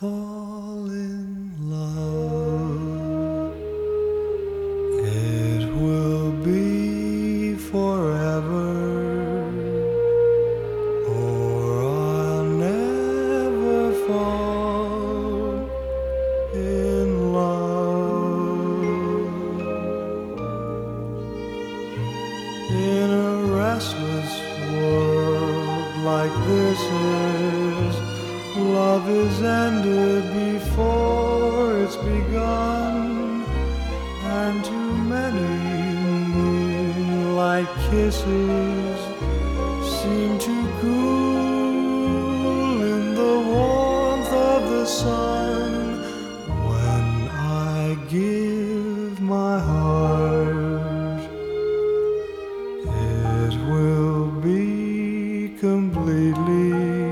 fall in love, it will be forever, or I'll never fall in love. In a restless world like this love is ended before it's begun, and too many moonlight kisses seem to cool in the warmth of the sun. When I give my heart, it will be completely,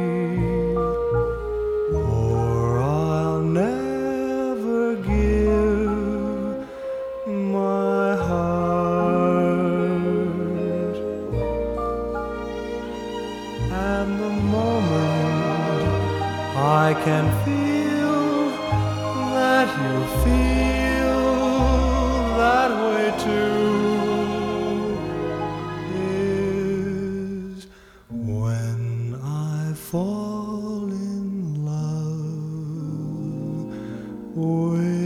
or I'll never give my heart. And the moment I can feel that you feel that way too is when I fall in love with